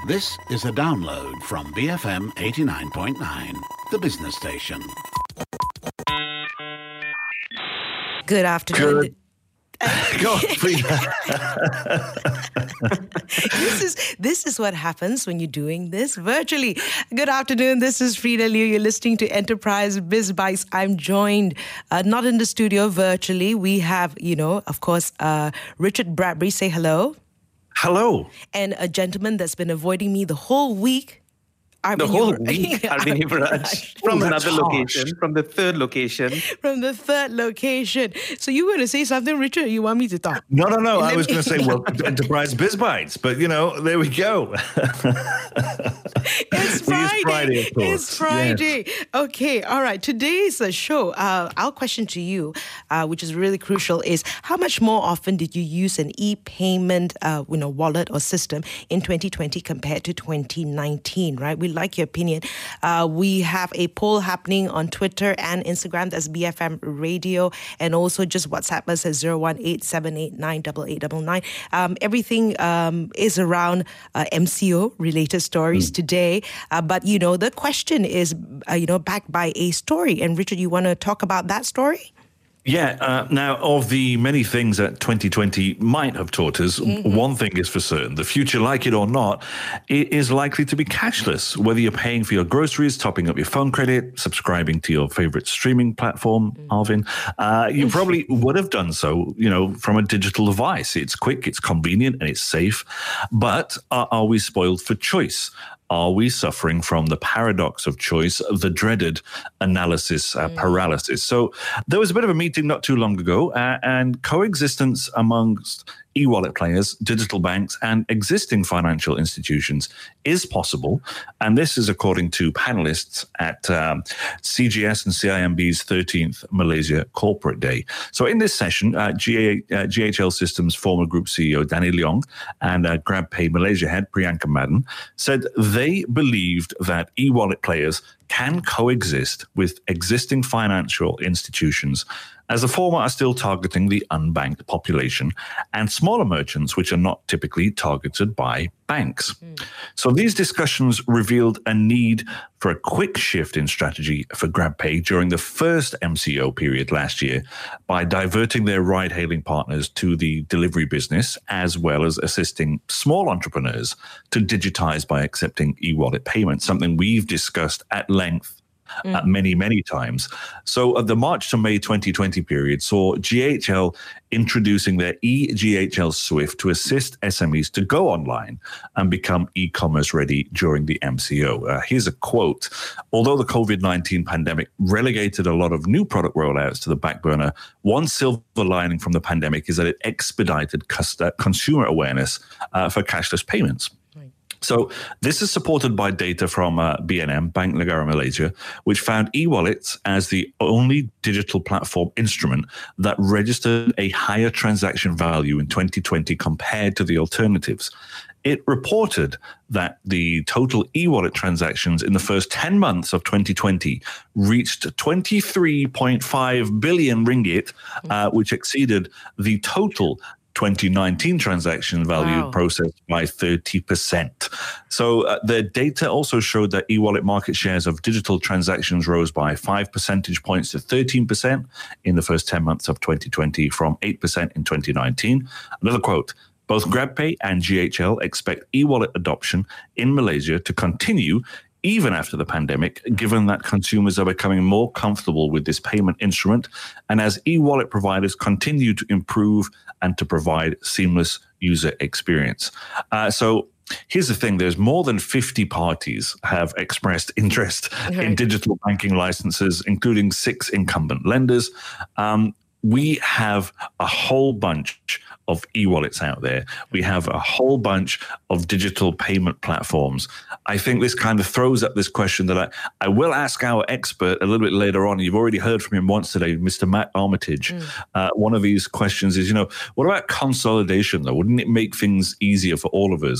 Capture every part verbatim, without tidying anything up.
This is a download from B F M eighty-nine point nine, the business station. Good afternoon. Good. Go on, Frida. this is this is what happens when you're doing this virtually. Good afternoon. This is Frida Liu. You're listening to Enterprise Biz Bites. I'm joined, uh, not in the studio, virtually. We have, you know, of course, uh, Richard Bradbury. Say hello. Hello. And a gentleman that's been avoiding me the whole week. Arvind the whole week, Arvind Yuvraj, from oh, another harsh. location, from the third location. From the third location. So you were to say something, Richard? You want me to talk? No, no, no. I was going to say welcome to Enterprise Biz Bites, but you know, there we go. It's Friday. Friday, of course. It's Friday. Yes. Okay, all right. Today's uh, show, uh, our question to you, uh, which is really crucial, is how much more often did you use an e-payment, uh, you know, wallet or system in twenty twenty compared to twenty nineteen? Right? We like your opinion. Uh, we have a poll happening on Twitter and Instagram. That's B F M Radio, and also just WhatsApp us at zero one eight seven eight nine eight eight nine nine. Um, everything um, is around uh, M C O related stories mm. today. Uh, but you know, the question is, uh, you know, backed by a story. And Richard, you want to talk about that story? Yeah. Uh, now, of the many things that twenty twenty might have taught us, mm-hmm. one thing is for certain. The future, like it or not, it is likely to be cashless. Whether you're paying for your groceries, topping up your phone credit, subscribing to your favorite streaming platform, mm. Arvind, uh, you probably would have done so, you know, from a digital device. It's quick, it's convenient, and it's safe. But are, are we spoiled for choice? Are we suffering from the paradox of choice, the dreaded analysis uh, paralysis? So there was a bit of a meeting not too long ago, uh, and coexistence amongst e-wallet players, digital banks, and existing financial institutions is possible. And this is according to panelists at um, C G S and C I M B's thirteenth Malaysia Corporate Day. So in this session, uh, G A, uh, G H L Systems former group C E O Danny Leong and uh, GrabPay Malaysia head Priyanka Madden said they believed that e-wallet players can coexist with existing financial institutions, as the former are still targeting the unbanked population and smaller merchants, which are not typically targeted by banks. Mm. So these discussions revealed a need for a quick shift in strategy for GrabPay during the first M C O period last year by diverting their ride-hailing partners to the delivery business, as well as assisting small entrepreneurs to digitize by accepting e-wallet payments, something we've discussed at length Mm. Uh, many, many times. So uh, the March to May twenty twenty period saw G H L introducing their e-G H L Swift to assist S M Es to go online and become e-commerce ready during the M C O. Uh, here's a quote. Although the COVID nineteen pandemic relegated a lot of new product rollouts to the back burner, one silver lining from the pandemic is that it expedited cust- consumer awareness uh, for cashless payments. So this is supported by data from uh, B N M, Bank Negara Malaysia, which found e-wallets as the only digital platform instrument that registered a higher transaction value in twenty twenty compared to the alternatives. It reported that the total e-wallet transactions in the first ten months of twenty twenty reached twenty-three point five billion ringgit, uh, which exceeded the total twenty nineteen transaction value wow. processed by thirty percent. So uh, the data also showed that e-wallet market shares of digital transactions rose by five percentage points to thirteen percent in the first ten months of twenty twenty from eight percent in twenty nineteen. Another quote, both GrabPay and G H L expect e-wallet adoption in Malaysia to continue even after the pandemic, given that consumers are becoming more comfortable with this payment instrument, and as e-wallet providers continue to improve and to provide seamless user experience. Uh, so here's the thing. There's more than fifty parties have expressed interest mm-hmm. in digital banking licenses, including six incumbent lenders. Um, we have a whole bunch of e-wallets out there. We have a whole bunch of digital payment platforms. I think this kind of throws up this question that I, I will ask our expert a little bit later on. You've already heard from him once today, Mister Matt Armitage. Mm. Uh, one of these questions is, you know, what about consolidation though? Wouldn't it make things easier for all of us?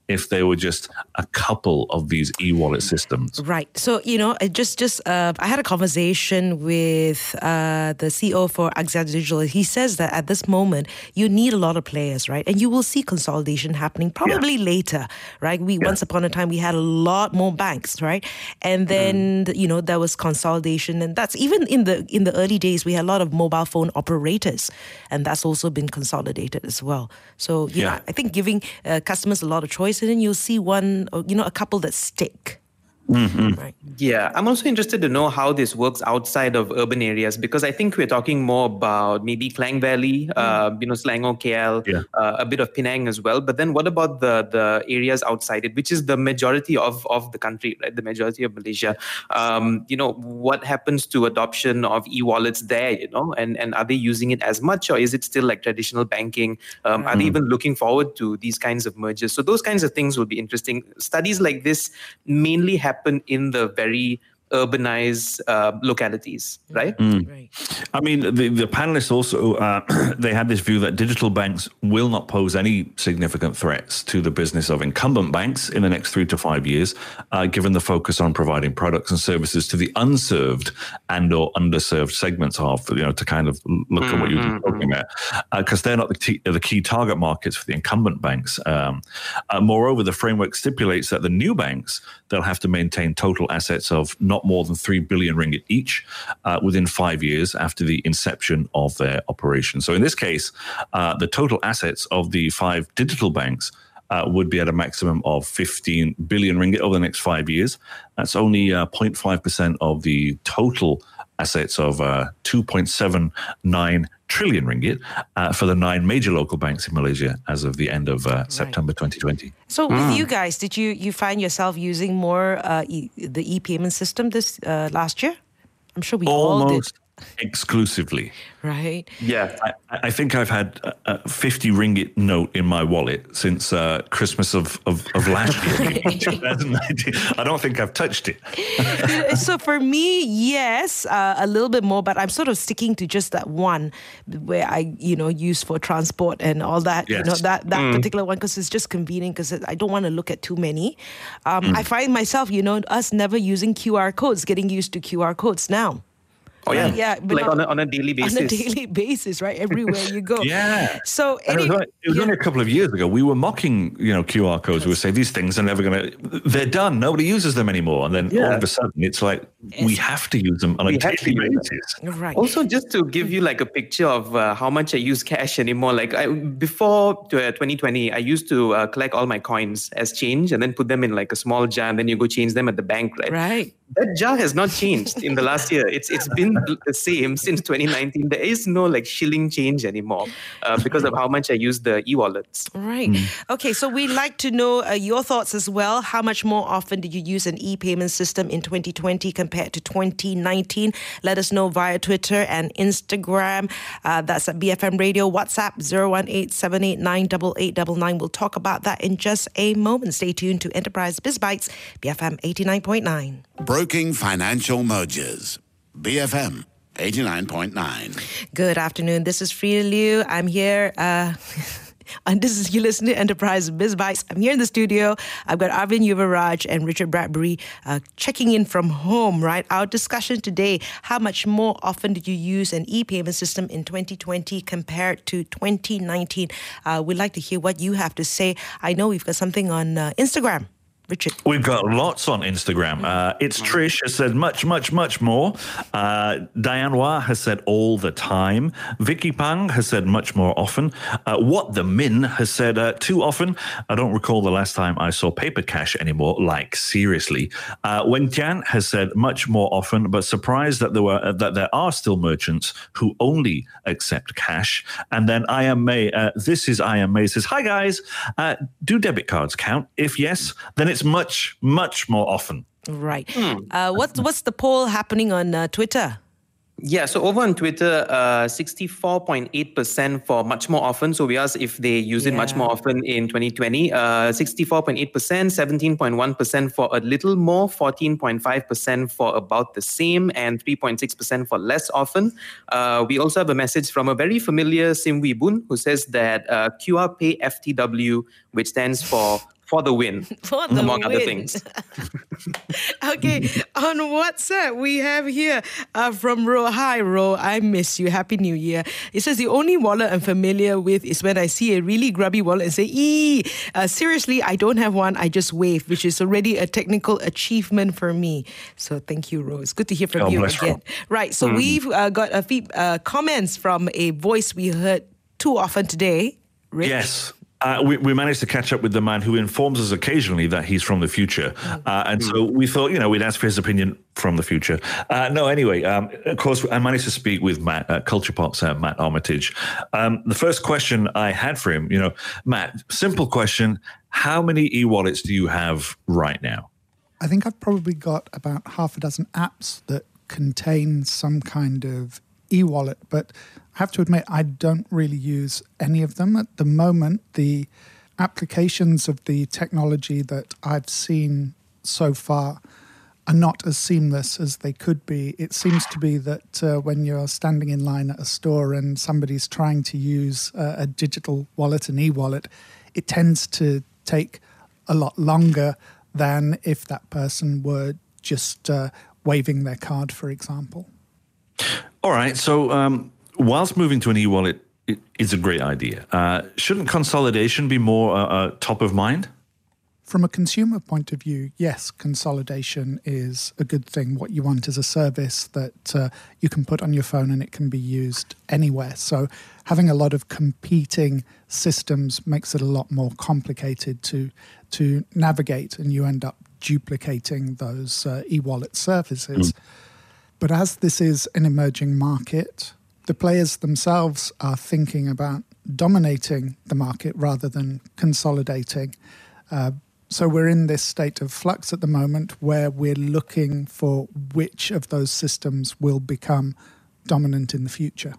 if there were just a couple of these e-wallet systems. Right. So, you know, it just, just uh, I had a conversation with uh, the C E O for Axiata Digital. He says that at this moment, you need a lot of players, right? And you will see consolidation happening probably yeah. later, right? We yeah. Once upon a time, we had a lot more banks, right? And then, mm. you know, there was consolidation. And that's even in the in the early days, we had a lot of mobile phone operators. And that's also been consolidated as well. So, you yeah. know, I think giving uh, customers a lot of choice, and then you'll see one, or, you know, a couple that stick. Mm-hmm. Right. Yeah, I'm also interested to know how this works outside of urban areas, because I think we're talking more about maybe Klang Valley, mm. uh, you know, Selangor, K L, yeah. uh, a bit of Penang as well. But then what about the the areas outside it, which is the majority of, of the country, right? The majority of Malaysia. Um, you know, what happens to adoption of e-wallets there, you know, and, and are they using it as much, or is it still like traditional banking? Um, mm. Are they even looking forward to these kinds of mergers? So those kinds of things will be interesting. Studies like this mainly happen happen in the very urbanized uh, localities, right? Mm. right? I mean, the, the panelists also, uh, they had this view that digital banks will not pose any significant threats to the business of incumbent banks in the next three to five years, uh, given the focus on providing products and services to the unserved and or underserved segments of, you know, to kind of look mm-hmm. at what you're talking about, because uh, they're not the, t- the key target markets for the incumbent banks. Um, uh, moreover, the framework stipulates that the new banks, they'll have to maintain total assets of not more than three billion ringgit each uh, within five years after the inception of their operation. So in this case, uh, the total assets of the five digital banks uh, would be at a maximum of fifteen billion ringgit over the next five years. That's only uh, zero point five percent of the total assets of uh, two point seven nine trillion ringgit uh, for the nine major local banks in Malaysia as of the end of uh, right. September twenty twenty. So mm. with you guys, did you you find yourself using more uh, e- the e-payment system this uh, last year? I'm sure we Almost all did. Exclusively. Right. Yeah. I, I think I've had a fifty ringgit note in my wallet since uh, Christmas of, of, of last year, twenty nineteen. I don't think I've touched it. So for me, yes, uh, a little bit more, but I'm sort of sticking to just that one where I, you know, use for transport and all that, yes. you know, that, that mm. particular one, because it's just convenient, because I don't want to look at too many. Um, mm. I find myself, you know, us never using Q R codes, getting used to Q R codes now. Oh yeah, yeah, but like not, on, a, on a daily basis. On a daily basis, right? Everywhere you go. yeah. So any, it was, only, it was yeah. only a couple of years ago. We were mocking, you know, Q R codes. We would say these things are never going to. They're done. Nobody uses them anymore. And then yeah. all of a sudden, it's like it's, we have to use them on a daily basis. Right. Also, just to give you like a picture of uh, how much I use cash anymore. Like I, before uh, twenty twenty, I used to uh, collect all my coins as change and then put them in like a small jar, and then you go change them at the bank, right? Right. That jar has not changed in the last year. It's it's been the same since twenty nineteen. There is no like shilling change anymore uh, because of how much I use the e-wallets. Right. Mm. Okay, so we'd like to know uh, your thoughts as well. How much more often did you use an e-payment system in twenty twenty compared to twenty nineteen? Let us know via Twitter and Instagram. Uh, that's at B F M Radio. WhatsApp zero one eight seven eight nine eight eight nine nine. We'll talk about that in just a moment. Stay tuned to Enterprise Biz Bites, B F M eighty-nine point nine. Broking financial mergers. B F M eighty-nine point nine. Good afternoon. This is Frida Liu. I'm here. Uh, and this is you listening to Enterprise Biz Bites. I'm here in the studio. I've got Arvind Yuvaraj and Richard Bradbury uh, checking in from home, right? Our discussion today, how much more often did you use an e-payment system in twenty twenty compared to twenty nineteen? Uh, we'd like to hear what you have to say. I know we've got something on uh, Instagram. Richard. We've got lots on Instagram. Uh, it's Trish has said much, much, much more. Uh, Diane Wah has said all the time. Vicky Pang has said much more often. Uh, What the Min has said uh, too often. I don't recall the last time I saw paper cash anymore. Like seriously. Uh, Wen Tian has said much more often, but surprised that there were uh, that there are still merchants who only accept cash. And then I Am May. Uh, this is I Am May says, "Hi guys, uh, do debit cards count? If yes, then it's much, much more often." Right. Hmm. Uh, what's what's the poll happening on uh, Twitter? Yeah, so over on Twitter, uh, sixty-four point eight percent for much more often. So we asked if they use it yeah. much more often in twenty twenty. Uh, sixty-four point eight percent, seventeen point one percent for a little more, fourteen point five percent for about the same, and three point six percent for less often. Uh, we also have a message from a very familiar Sim Wee Boon who says that uh, Q R Pay F T W, which stands for for the win, for the among win. other things. Okay, on WhatsApp, we have here uh, from Ro. Hi, Ro. I miss you. Happy New Year. It says, the only wallet I'm familiar with is when I see a really grubby wallet and say, ee, uh, seriously, I don't have one. I just wave, which is already a technical achievement for me. So thank you, Ro. It's good to hear from God you bless again. Ro. Right, so mm. we've uh, got a few uh, comments from a voice we heard too often today. Rich? Yes. Uh, we, we managed to catch up with the man who informs us occasionally that he's from the future. Uh, and so we thought, you know, we'd ask for his opinion from the future. Uh, no, anyway, um, of course, I managed to speak with Matt, uh, Culture Pop's uh, Matt Armitage. Um, the first question I had for him, you know, Matt, simple question. How many e-wallets do you have right now? I think I've probably got about half a dozen apps that contain some kind of e-wallet, but I have to admit I don't really use any of them at the moment. The applications of the technology that I've seen so far are not as seamless as they could be. It seems to be that uh, when you're standing in line at a store and somebody's trying to use uh, a digital wallet, an e-wallet, it tends to take a lot longer than if that person were just uh, waving their card, for example. All right, so um, whilst moving to an e-wallet is a great idea, uh, shouldn't consolidation be more uh, uh, top of mind? From a consumer point of view, yes, consolidation is a good thing. What you want is a service that uh, you can put on your phone and it can be used anywhere. So having a lot of competing systems makes it a lot more complicated to, to navigate, and you end up duplicating those uh, e-wallet services. Mm. But as this is an emerging market, the players themselves are thinking about dominating the market rather than consolidating. Uh, so we're in this state of flux at the moment where we're looking for which of those systems will become dominant in the future.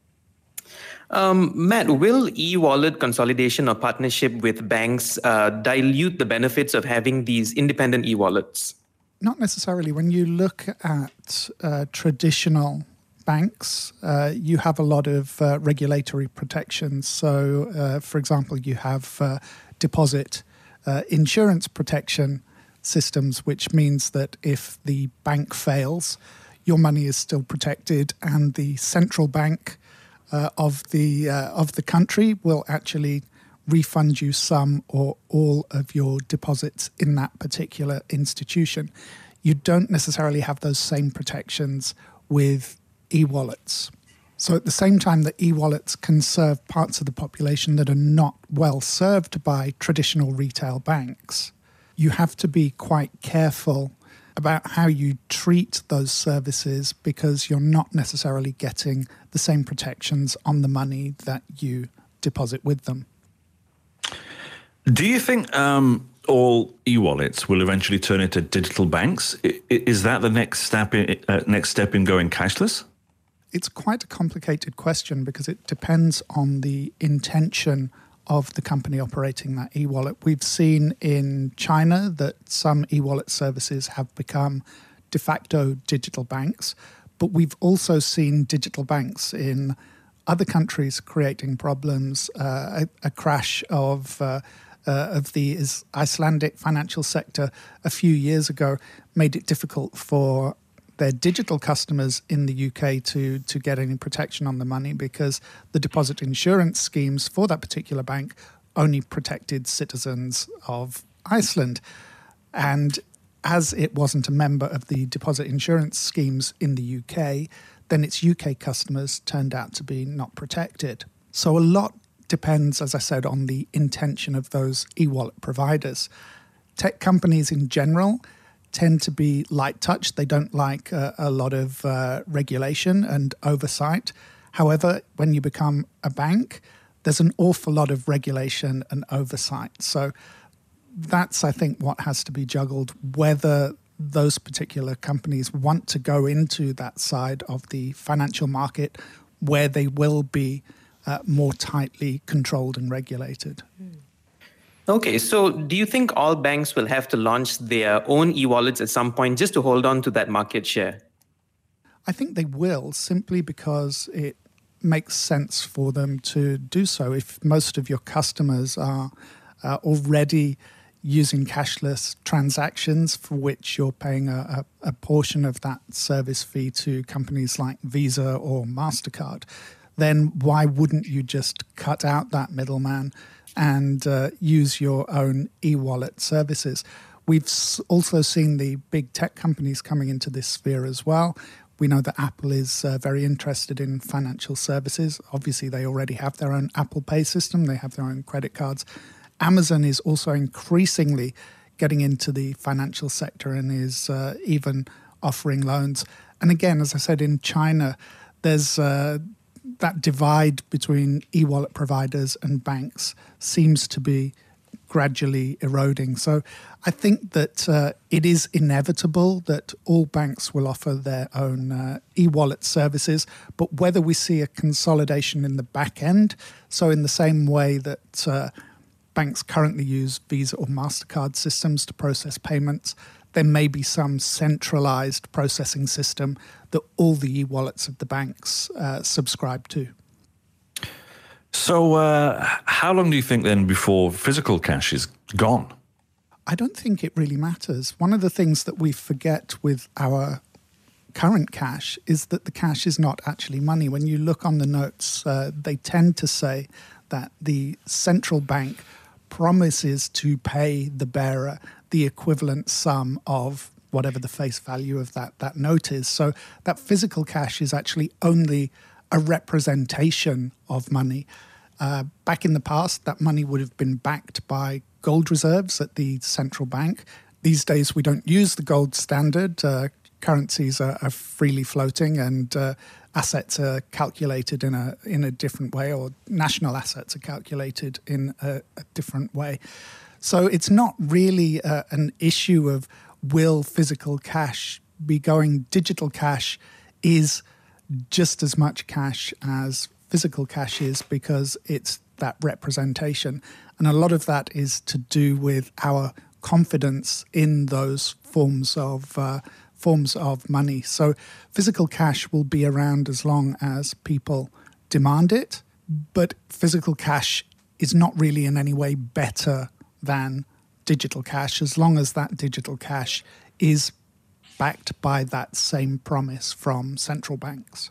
Um, Matt, will e-wallet consolidation or partnership with banks uh, dilute the benefits of having these independent e-wallets? Not necessarily. When you look at uh, traditional banks, uh, you have a lot of uh, regulatory protections. So, uh, for example, you have uh, deposit uh, insurance protection systems, which means that if the bank fails, your money is still protected, and the central bank uh, of the uh, of the country will actually refund you some or all of your deposits in that particular institution. You don't necessarily have those same protections with e-wallets. So at the same time that e-wallets can serve parts of the population that are not well served by traditional retail banks, you have to be quite careful about how you treat those services, because you're not necessarily getting the same protections on the money that you deposit with them. Do you think um, all e-wallets will eventually turn into digital banks? I, is that the next step in, uh, next step in going cashless? It's quite a complicated question because it depends on the intention of the company operating that e-wallet. We've seen in China that some e-wallet services have become de facto digital banks, but we've also seen digital banks in other countries creating problems. Uh, a, a crash of uh, Uh, of the Icelandic financial sector a few years ago made it difficult for their digital customers in the U K to, to get any protection on the money, because the deposit insurance schemes for that particular bank only protected citizens of Iceland. And as it wasn't a member of the deposit insurance schemes in the U K, then its U K customers turned out to be not protected. So a lot depends, as I said, on the intention of those e-wallet providers. Tech companies in general tend to be light touch. They don't like uh, a lot of uh, regulation and oversight. However, when you become a bank, there's an awful lot of regulation and oversight. So that's, I think, what has to be juggled, whether those particular companies want to go into that side of the financial market where they will be Uh, more tightly controlled and regulated. Okay, so do you think all banks will have to launch their own e-wallets at some point just to hold on to that market share? I think they will, simply because it makes sense for them to do so. If most of your customers are uh, already using cashless transactions for which you're paying a, a, a portion of that service fee to companies like Visa or MasterCard, then why wouldn't you just cut out that middleman and uh, use your own e-wallet services? We've also seen the big tech companies coming into this sphere as well. We know that Apple is uh, very interested in financial services. Obviously, they already have their own Apple Pay system. They have their own credit cards. Amazon is also increasingly getting into the financial sector and is uh, even offering loans. And again, as I said, in China, there's uh, that divide between e-wallet providers and banks seems to be gradually eroding. So I think that uh, it is inevitable that all banks will offer their own uh, e-wallet services, but whether we see a consolidation in the back end, so in the same way that uh, banks currently use Visa or MasterCard systems to process payments, there may be some centralized processing system that all the e-wallets of the banks uh, subscribe to. So uh, how long do you think then before physical cash is gone? I don't think it really matters. One of the things that we forget with our current cash is that the cash is not actually money. When you look on the notes, uh, they tend to say that the central bank promises to pay the bearer the equivalent sum of whatever the face value of that, that note is. So that physical cash is actually only a representation of money. Uh, back in the past, that money would have been backed by gold reserves at the central bank. These days, we don't use the gold standard. Uh, currencies are, are freely floating, and uh, assets are calculated in a in a different way, or national assets are calculated in a, a different way. So it's not really uh, an issue of will physical cash be going. Digital cash is just as much cash as physical cash is, because it's that representation. And a lot of that is to do with our confidence in those forms of uh, forms of money. So physical cash will be around as long as people demand it, but physical cash is not really in any way better than digital cash, as long as that digital cash is backed by that same promise from central banks.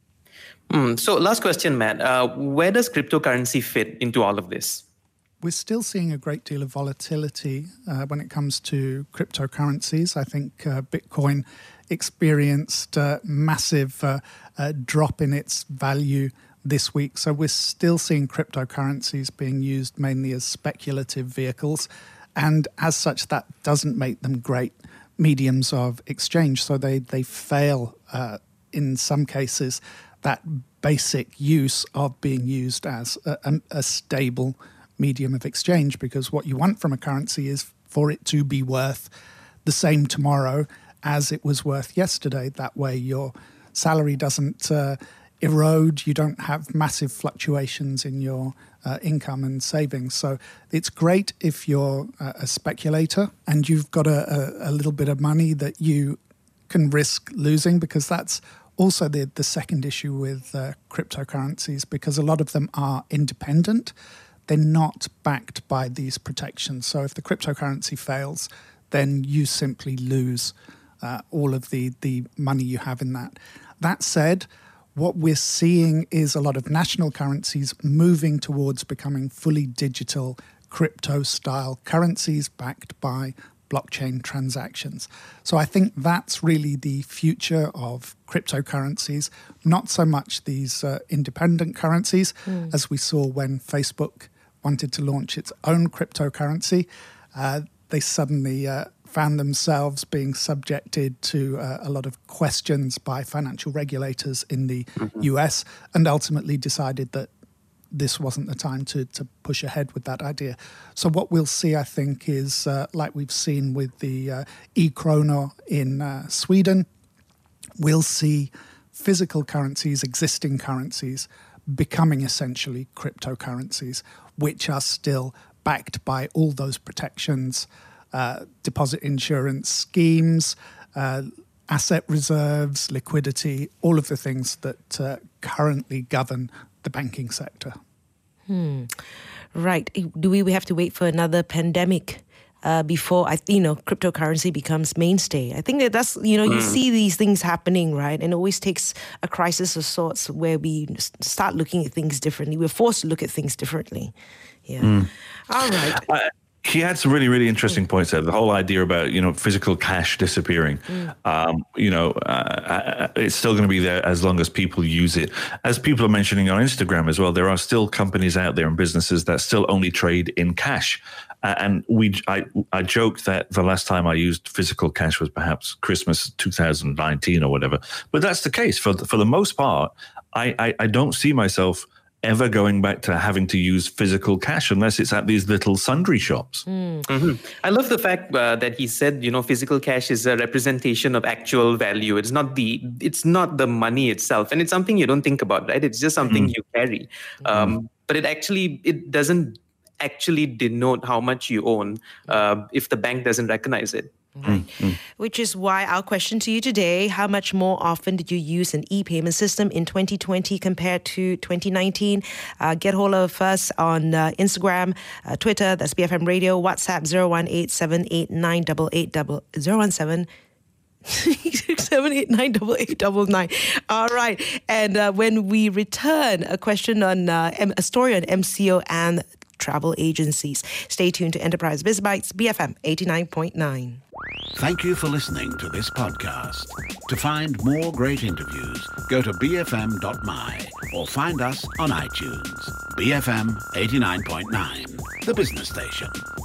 Mm, so last question, Matt. Uh, where does cryptocurrency fit into all of this? We're still seeing a great deal of volatility uh, when it comes to cryptocurrencies. I think uh, Bitcoin experienced a massive uh, uh, drop in its value this week. So we're still seeing cryptocurrencies being used mainly as speculative vehicles. And as such, that doesn't make them great mediums of exchange. So they, they fail uh, in some cases that basic use of being used as a, a, a stable medium of exchange, because what you want from a currency is for it to be worth the same tomorrow as it was worth yesterday. That way your salary doesn't uh, erode, you don't have massive fluctuations in your uh, income and savings. So it's great if you're uh, a speculator and you've got a, a, a little bit of money that you can risk losing, because that's also the, the second issue with uh, cryptocurrencies, because a lot of them are independent. They're not backed by these protections. So if the cryptocurrency fails, then you simply lose uh, all of the, the money you have in that. That said, what we're seeing is a lot of national currencies moving towards becoming fully digital crypto-style currencies backed by blockchain transactions. So I think that's really the future of cryptocurrencies, not so much these uh, independent currencies, mm. as we saw when Facebook wanted to launch its own cryptocurrency. Uh, they suddenly uh, found themselves being subjected to uh, a lot of questions by financial regulators in the mm-hmm. U S, and ultimately decided that this wasn't the time to, to push ahead with that idea. So what we'll see, I think, is uh, like we've seen with the uh, e-krona in uh, Sweden, we'll see physical currencies, existing currencies, becoming essentially cryptocurrencies, which are still backed by all those protections, uh, deposit insurance schemes, uh, asset reserves, liquidity, all of the things that uh, currently govern the banking sector. Hmm. Right. Do we, we have to wait for another pandemic uh, before I, you know, cryptocurrency becomes mainstay. I think that that's, you know, mm. you see these things happening, right? And it always takes a crisis of sorts where we start looking at things differently. We're forced to look at things differently. Yeah. Mm. All right. I- He had some really, really interesting points there. The whole idea about, you know, physical cash disappearing. Mm. Um, you know, uh, it's still going to be there as long as people use it. As people are mentioning on Instagram as well, there are still companies out there and businesses that still only trade in cash. Uh, and we, I, I joked that the last time I used physical cash was perhaps Christmas two thousand nineteen or whatever. But that's the case. For for the most part, I, I, I don't see myself ever going back to having to use physical cash unless it's at these little sundry shops. Mm. Mm-hmm. I love the fact uh, that he said, you know, physical cash is a representation of actual value. It's not the it's not the money itself, and it's something you don't think about, right? It's just something mm. you carry. Um, mm. But it actually it doesn't actually denote how much you own uh, if the bank doesn't recognize it. Right. Mm-hmm. Which is why our question to you today, how much more often did you use an e-payment system in twenty twenty compared to twenty nineteen? Uh, get hold of us on uh, Instagram, uh, Twitter, that's B F M Radio, WhatsApp zero one eight seven eight nine eight eight zero one seven seven eight nine eight eight nine nine. All right. And uh, when we return, a question on uh, a story on M C O and travel agencies. Stay tuned to Enterprise Biz Bites, B F M eighty-nine point nine. Thank you for listening to this podcast. To find more great interviews, go to b f m dot m y or find us on iTunes. B F M eighty-nine point nine, the business station.